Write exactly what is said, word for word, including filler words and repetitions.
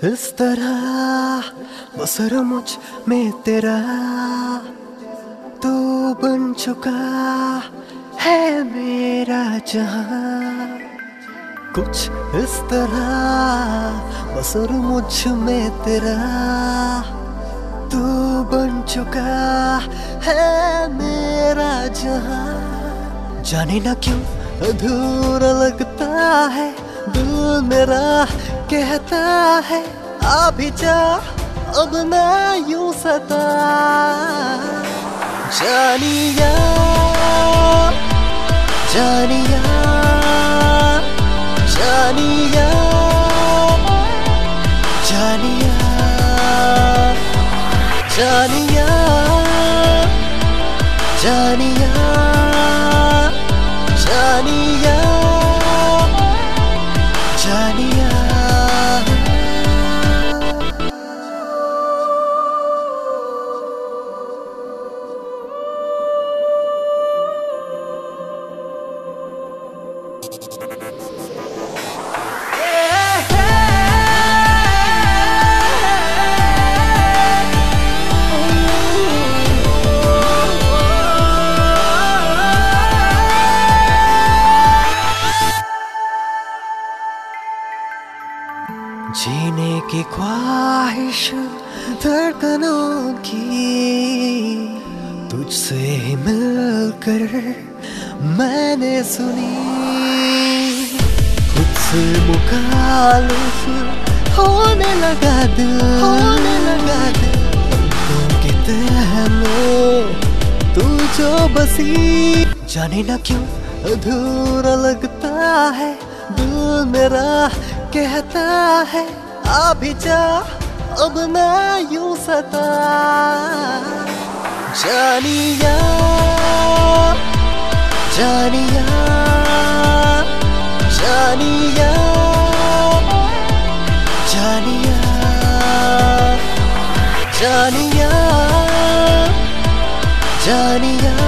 इस तरह बसर मुझ में तेरा तू बन चुका है मेरा जहां। कुछ इस तरह बसर मुझ में तेरा तू बन चुका है मेरा जहां। जाने ना क्यों अधूरा लगता है, दिल मेरा कहता है अभी जा अब ना यूं सता। जानिया जानिया जानिया जानिया जानिया जानिया जानिया जानिया। जीने की ख्वाहिश धड़कनों की तुझसे ही मिलकर मैंने सुनी। खुद से मुखालिफ होने लगा दिल, होने लगा दिल। पलकों की तह में तू जो बसी। जाने ना क्यों अधूरा लगता है, दिल मेरा कहता है अभी जा अब ना यूं सता। जानिया जानिया जानिया जानिया जानिया जानिया